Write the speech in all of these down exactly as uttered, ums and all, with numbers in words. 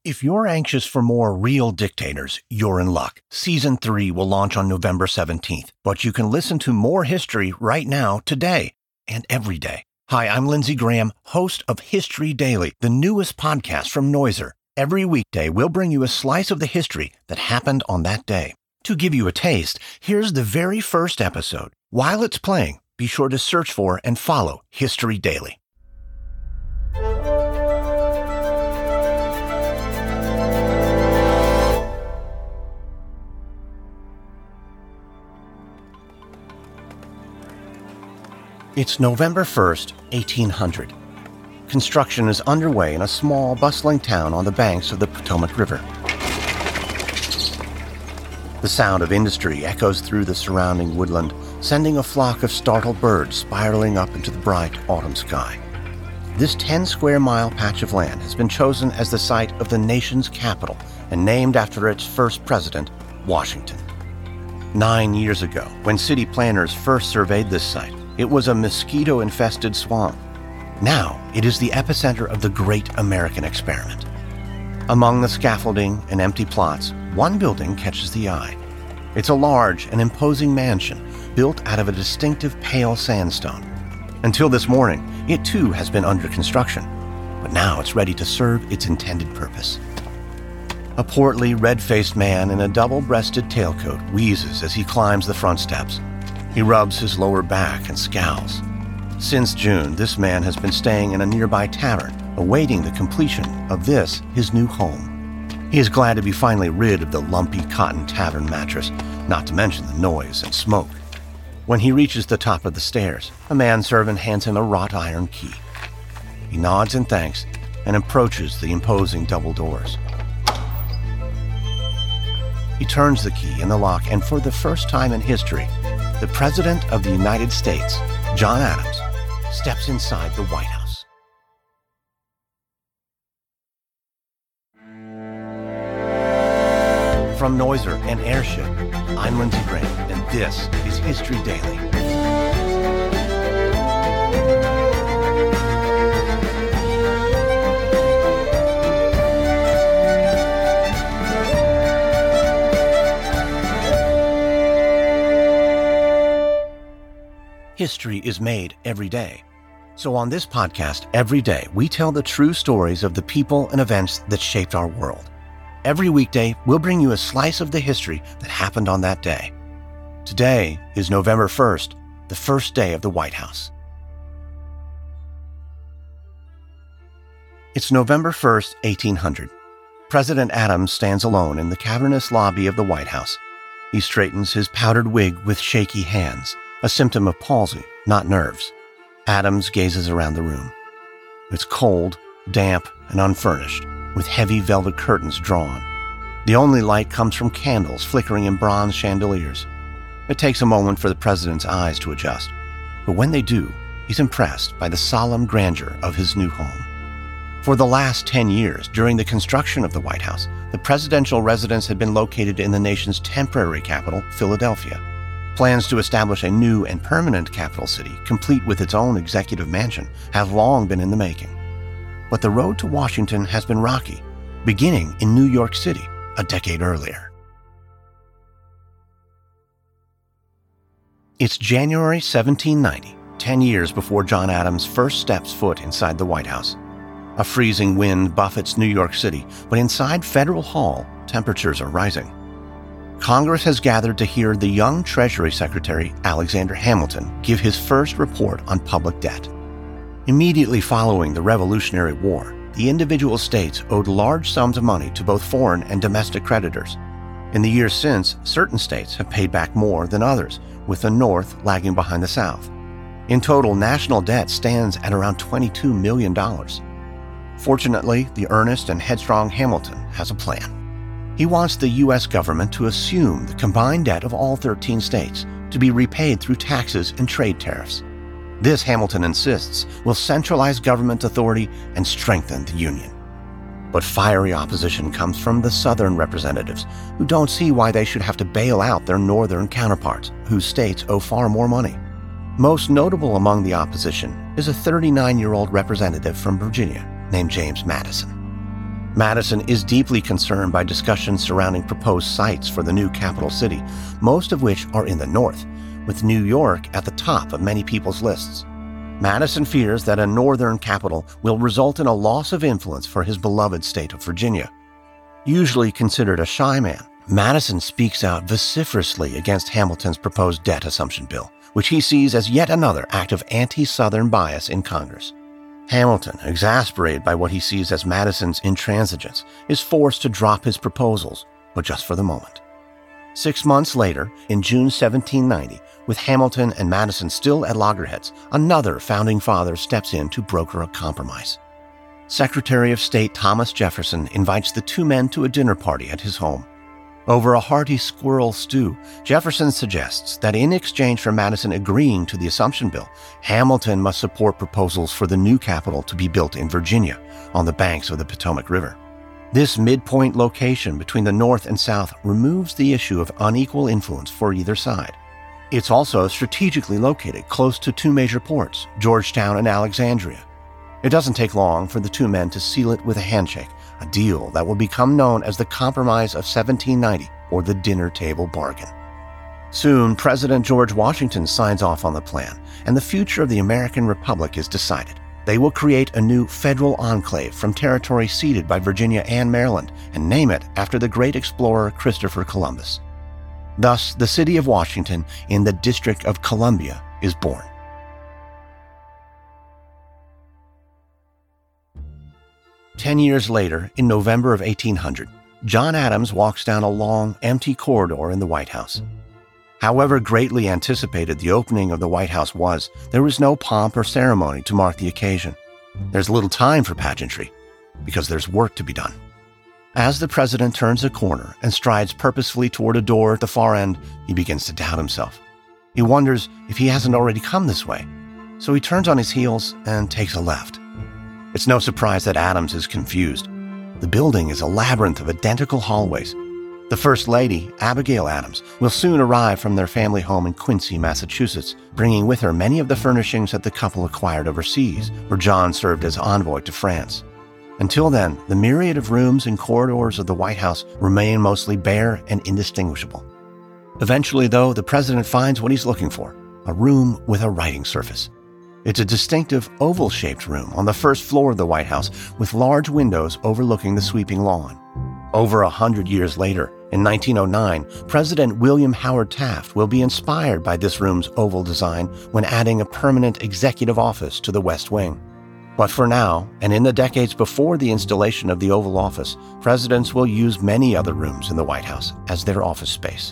If you're anxious for more real dictators, you're in luck. Season three will launch on November seventeenth, but you can listen to more history right now, today, and every day. Hi, I'm Lindsey Graham, host of History Daily, the newest podcast from Noiser. Every weekday, we'll bring you a slice of the history that happened on that day. To give you a taste, here's the very first episode. While it's playing, be sure to search for and follow History Daily. It's November first, eighteen hundred. Construction is underway in a small, bustling town on the banks of the Potomac River. The sound of industry echoes through the surrounding woodland, sending a flock of startled birds spiraling up into the bright autumn sky. This ten-square-mile patch of land has been chosen as the site of the nation's capital and named after its first president, Washington. Nine years ago, when city planners first surveyed this site, it was a mosquito-infested swamp. Now, it is the epicenter of the Great American Experiment. Among the scaffolding and empty plots, one building catches the eye. It's a large and imposing mansion built out of a distinctive pale sandstone. Until this morning, it too has been under construction, but now it's ready to serve its intended purpose. A portly, red-faced man in a double-breasted tailcoat wheezes as he climbs the front steps. He rubs his lower back and scowls. Since June, this man has been staying in a nearby tavern, awaiting the completion of this, his new home. He is glad to be finally rid of the lumpy cotton tavern mattress, not to mention the noise and smoke. When he reaches the top of the stairs, a manservant hands him a wrought iron key. He nods in thanks and approaches the imposing double doors. He turns the key in the lock, and for the first time in history, the President of the United States, John Adams, steps inside the White House. From Noiser and Airship, I'm Lindsey Graham, and this is History Daily. History is made every day. So on this podcast, every day, we tell the true stories of the people and events that shaped our world. Every weekday, we'll bring you a slice of the history that happened on that day. Today is November first, the first day of the White House. It's November first, eighteen hundred. President Adams stands alone in the cavernous lobby of the White House. He straightens his powdered wig with shaky hands, a symptom of palsy, not nerves. Adams gazes around the room. It's cold, damp, and unfurnished, with heavy velvet curtains drawn. The only light comes from candles flickering in bronze chandeliers. It takes a moment for the president's eyes to adjust, but when they do, he's impressed by the solemn grandeur of his new home. For the last ten years, during the construction of the White House, the presidential residence had been located in the nation's temporary capital, Philadelphia. Plans to establish a new and permanent capital city, complete with its own executive mansion, have long been in the making. But the road to Washington has been rocky, beginning in New York City a decade earlier. It's January seventeen ninety, ten years before John Adams first steps foot inside the White House. A freezing wind buffets New York City, but inside Federal Hall, temperatures are rising. Congress has gathered to hear the young Treasury Secretary, Alexander Hamilton, give his first report on public debt. Immediately following the Revolutionary War, the individual states owed large sums of money to both foreign and domestic creditors. In the years since, certain states have paid back more than others, with the North lagging behind the South. In total, national debt stands at around twenty-two million dollars. Fortunately, the earnest and headstrong Hamilton has a plan. He wants the U S government to assume the combined debt of all thirteen states to be repaid through taxes and trade tariffs. This, Hamilton insists, will centralize government authority and strengthen the Union. But fiery opposition comes from the Southern representatives, who don't see why they should have to bail out their Northern counterparts, whose states owe far more money. Most notable among the opposition is a thirty-nine-year-old representative from Virginia named James Madison. Madison is deeply concerned by discussions surrounding proposed sites for the new capital city, most of which are in the north, with New York at the top of many people's lists. Madison fears that a northern capital will result in a loss of influence for his beloved state of Virginia. Usually considered a shy man, Madison speaks out vociferously against Hamilton's proposed debt assumption bill, which he sees as yet another act of anti-Southern bias in Congress. Hamilton, exasperated by what he sees as Madison's intransigence, is forced to drop his proposals, but just for the moment. Six months later, in June seventeen ninety, with Hamilton and Madison still at loggerheads, another founding father steps in to broker a compromise. Secretary of State Thomas Jefferson invites the two men to a dinner party at his home. Over a hearty squirrel stew, Jefferson suggests that in exchange for Madison agreeing to the Assumption Bill, Hamilton must support proposals for the new capital to be built in Virginia, on the banks of the Potomac River. This midpoint location between the North and South removes the issue of unequal influence for either side. It's also strategically located close to two major ports, Georgetown and Alexandria. It doesn't take long for the two men to seal it with a handshake, a deal that will become known as the Compromise of seventeen ninety, or the Dinner Table Bargain. Soon, President George Washington signs off on the plan, and the future of the American Republic is decided. They will create a new federal enclave from territory ceded by Virginia and Maryland, and name it after the great explorer Christopher Columbus. Thus, the city of Washington in the District of Columbia is born. Ten years later, in November of eighteen hundred, John Adams walks down a long, empty corridor in the White House. However greatly anticipated the opening of the White House was, there was no pomp or ceremony to mark the occasion. There's little time for pageantry, because there's work to be done. As the president turns a corner and strides purposefully toward a door at the far end, he begins to doubt himself. He wonders if he hasn't already come this way, so he turns on his heels and takes a left. It's no surprise that Adams is confused. The building is a labyrinth of identical hallways. The First Lady, Abigail Adams, will soon arrive from their family home in Quincy, Massachusetts, bringing with her many of the furnishings that the couple acquired overseas, where John served as envoy to France. Until then, the myriad of rooms and corridors of the White House remain mostly bare and indistinguishable. Eventually, though, the president finds what he's looking for, a room with a writing surface. It's a distinctive oval-shaped room on the first floor of the White House with large windows overlooking the sweeping lawn. Over a hundred years later, in nineteen oh nine, President William Howard Taft will be inspired by this room's oval design when adding a permanent executive office to the West Wing. But for now, and in the decades before the installation of the Oval Office, presidents will use many other rooms in the White House as their office space.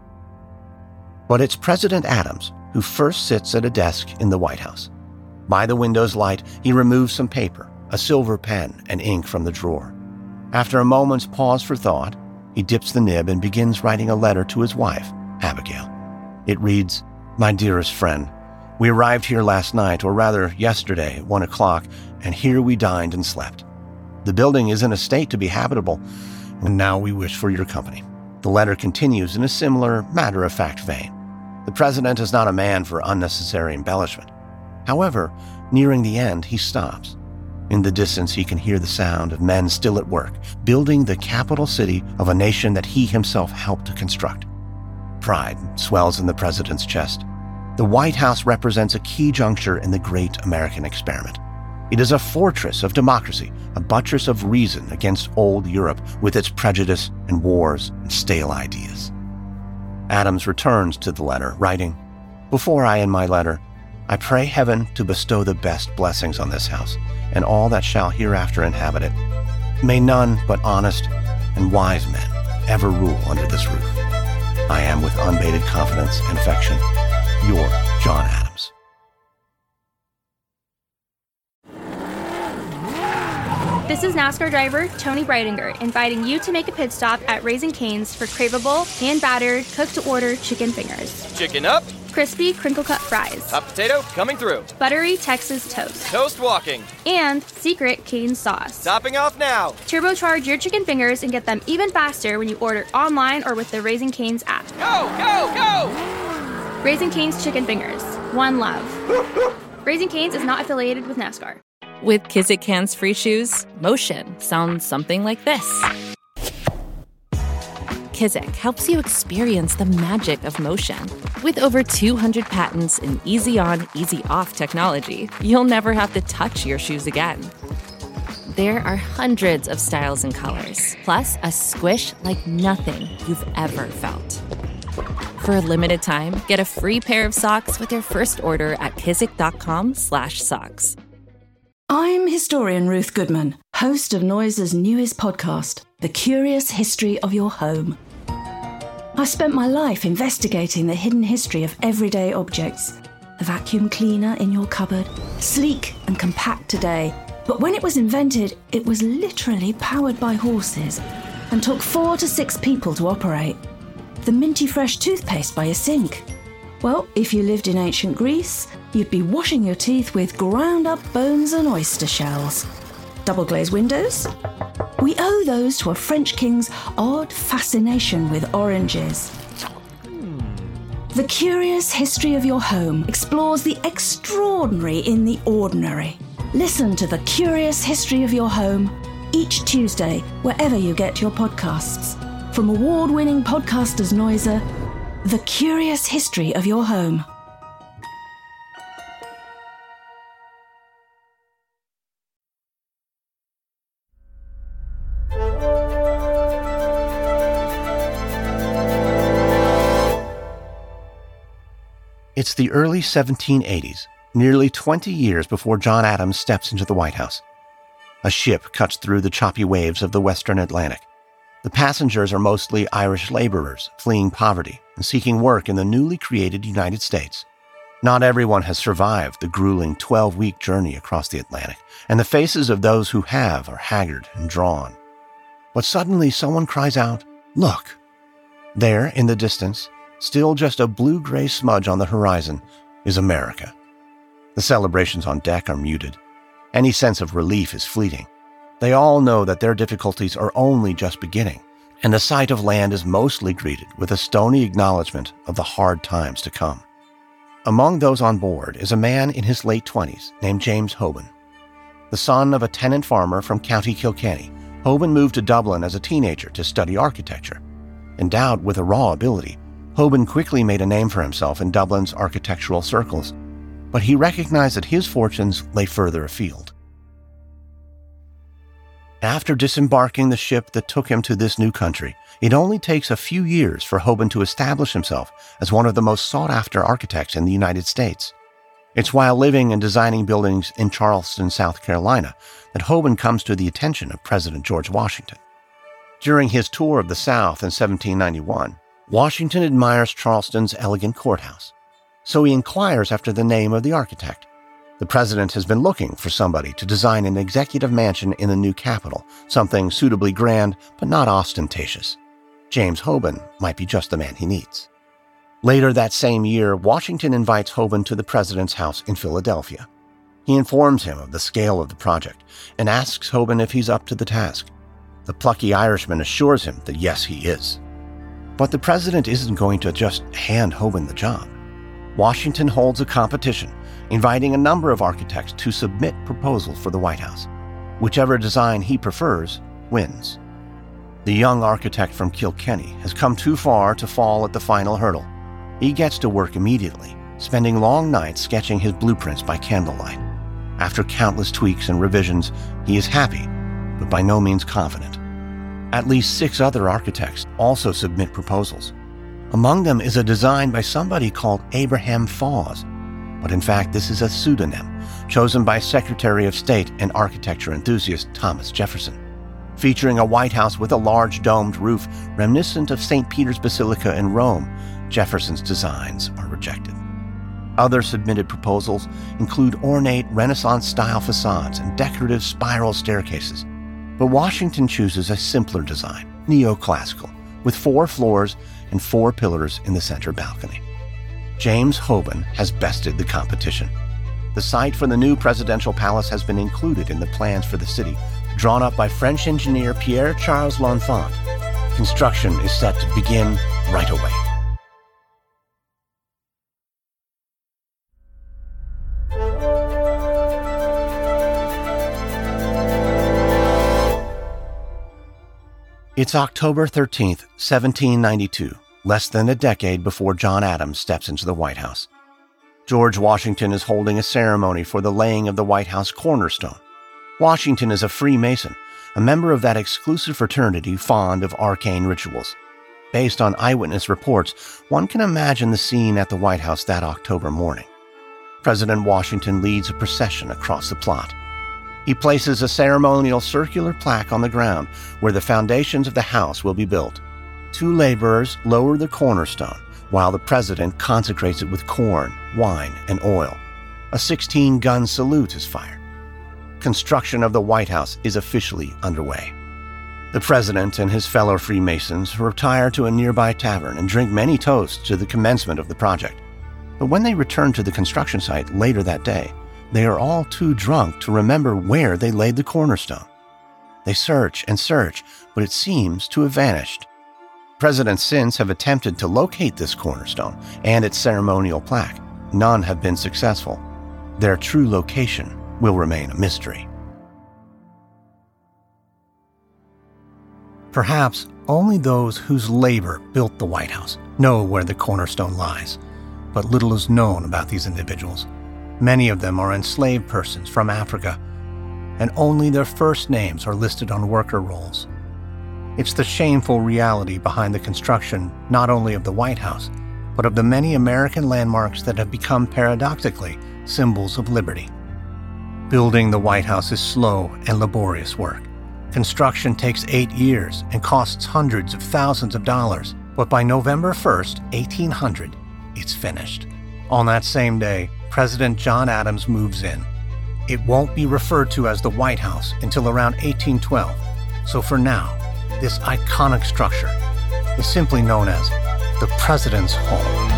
But it's President Adams who first sits at a desk in the White House. By the window's light, he removes some paper, a silver pen, and ink from the drawer. After a moment's pause for thought, he dips the nib and begins writing a letter to his wife, Abigail. It reads, "My dearest friend, we arrived here last night, or rather yesterday at one o'clock, and here we dined and slept. The building is in a state to be habitable, and now we wish for your company." The letter continues in a similar, matter-of-fact vein. The president is not a man for unnecessary embellishment. However, nearing the end, he stops. In the distance, he can hear the sound of men still at work, building the capital city of a nation that he himself helped to construct. Pride swells in the president's chest. The White House represents a key juncture in the great American experiment. It is a fortress of democracy, a buttress of reason against old Europe with its prejudice and wars and stale ideas. Adams returns to the letter, writing, "Before I end my letter, I pray heaven to bestow the best blessings on this house and all that shall hereafter inhabit it. May none but honest and wise men ever rule under this roof. I am with unabated confidence and affection, your John Adams." This is NASCAR driver Tony Breitinger inviting you to make a pit stop at Raising Cane's for craveable, hand-battered, cooked-to-order chicken fingers. Chicken up. Crispy, crinkle-cut fries. Hot potato coming through. Buttery Texas toast. Toast walking. And secret Cane sauce. Topping off now. Turbocharge your chicken fingers and get them even faster when you order online or with the Raising Cane's app. Go, go, go! Raising Cane's Chicken Fingers. One love. Raising Cane's is not affiliated with NASCAR. With Kizik hands-free shoes, motion sounds something like this. Kizik helps you experience the magic of motion. With over two hundred patents and easy-on, easy-off technology, you'll never have to touch your shoes again. There are hundreds of styles and colors, plus a squish like nothing you've ever felt. For a limited time, get a free pair of socks with your first order at kizik.com slash socks. I'm historian Ruth Goodman, host of Noiser's newest podcast, The Curious History of Your Home. I've spent my life investigating the hidden history of everyday objects. The vacuum cleaner in your cupboard, sleek and compact today, but when it was invented, it was literally powered by horses and took four to six people to operate. The minty fresh toothpaste by your sink. Well, if you lived in ancient Greece, you'd be washing your teeth with ground-up bones and oyster shells. Double-glazed windows? We owe those to a French king's odd fascination with oranges. The Curious History of Your Home explores the extraordinary in the ordinary. Listen to The Curious History of Your Home each Tuesday, wherever you get your podcasts. From award-winning podcasters Noiser, The Curious History of Your Home. It's the early seventeen eighties, nearly twenty years before John Adams steps into the White House. A ship cuts through the choppy waves of the western Atlantic. The passengers are mostly Irish laborers fleeing poverty and seeking work in the newly created United States. Not everyone has survived the grueling twelve-week journey across the Atlantic, and the faces of those who have are haggard and drawn. But suddenly someone cries out, "Look!" There, in the distance, still just a blue-gray smudge on the horizon, is America. The celebrations on deck are muted. Any sense of relief is fleeting. They all know that their difficulties are only just beginning, and the sight of land is mostly greeted with a stony acknowledgement of the hard times to come. Among those on board is a man in his late twenties named James Hoban. The son of a tenant farmer from County Kilkenny, Hoban moved to Dublin as a teenager to study architecture. Endowed with a raw ability, Hoban quickly made a name for himself in Dublin's architectural circles, but he recognized that his fortunes lay further afield. After disembarking the ship that took him to this new country, it only takes a few years for Hoban to establish himself as one of the most sought-after architects in the United States. It's while living and designing buildings in Charleston, South Carolina, that Hoban comes to the attention of President George Washington. During his tour of the South in seventeen ninety-one, Washington admires Charleston's elegant courthouse, so he inquires after the name of the architect. The president has been looking for somebody to design an executive mansion in the new capital, something suitably grand but not ostentatious. James Hoban might be just the man he needs. Later that same year, Washington invites Hoban to the president's house in Philadelphia. He informs him of the scale of the project and asks Hoban if he's up to the task. The plucky Irishman assures him that yes, he is. But the president isn't going to just hand Hoban the job. Washington holds a competition, inviting a number of architects to submit proposals for the White House. Whichever design he prefers wins. The young architect from Kilkenny has come too far to fall at the final hurdle. He gets to work immediately, spending long nights sketching his blueprints by candlelight. After countless tweaks and revisions, he is happy, but by no means confident. At least six other architects also submit proposals. Among them is a design by somebody called Abraham Fawes, but in fact this is a pseudonym chosen by Secretary of State and architecture enthusiast Thomas Jefferson. Featuring a White House with a large domed roof reminiscent of Saint Peter's Basilica in Rome, Jefferson's designs are rejected. Other submitted proposals include ornate Renaissance-style facades and decorative spiral staircases. But Washington chooses a simpler design, neoclassical, with four floors and four pillars in the center balcony. James Hoban has bested the competition. The site for the new presidential palace has been included in the plans for the city, drawn up by French engineer Pierre-Charles L'Enfant. Construction is set to begin right away. It's October thirteenth, seventeen ninety-two, less than a decade before John Adams steps into the White House. George Washington is holding a ceremony for the laying of the White House cornerstone. Washington is a Freemason, a member of that exclusive fraternity fond of arcane rituals. Based on eyewitness reports, one can imagine the scene at the White House that October morning. President Washington leads a procession across the plot. He places a ceremonial circular plaque on the ground where the foundations of the house will be built. Two laborers lower the cornerstone while the president consecrates it with corn, wine, and oil. A sixteen-gun salute is fired. Construction of the White House is officially underway. The president and his fellow Freemasons retire to a nearby tavern and drink many toasts to the commencement of the project. But when they return to the construction site later that day, they are all too drunk to remember where they laid the cornerstone. They search and search, but it seems to have vanished. Presidents since have attempted to locate this cornerstone and its ceremonial plaque. None have been successful. Their true location will remain a mystery. Perhaps only those whose labor built the White House know where the cornerstone lies, but little is known about these individuals. Many of them are enslaved persons from Africa, and only their first names are listed on worker rolls. It's the shameful reality behind the construction not only of the White House, but of the many American landmarks that have become paradoxically symbols of liberty. Building the White House is slow and laborious work. Construction takes eight years and costs hundreds of thousands of dollars, but by November first, eighteen hundred, it's finished. On that same day, President John Adams moves in. It won't be referred to as the White House until around eighteen twelve, so for now, this iconic structure is simply known as the President's Home.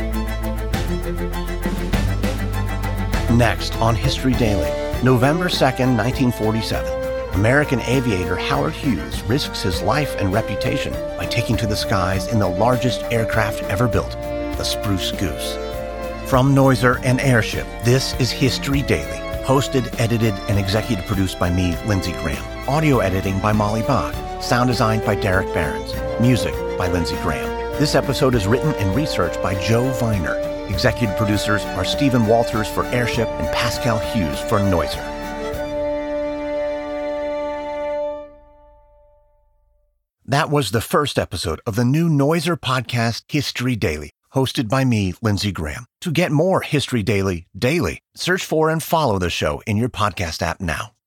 Next on History Daily, November second, nineteen forty-seven, American aviator Howard Hughes risks his life and reputation by taking to the skies in the largest aircraft ever built, the Spruce Goose. From Noiser and Airship, this is History Daily, hosted, edited, and executive produced by me, Lindsey Graham. Audio editing by Molly Bach. Sound designed by Derek Behrens. Music by Lindsey Graham. This episode is written and researched by Joe Viner. Executive producers are Stephen Walters for Airship and Pascal Hughes for Noiser. That was the first episode of the new Noiser podcast, History Daily, hosted by me, Lindsey Graham. To get more History Daily daily, search for and follow the show in your podcast app now.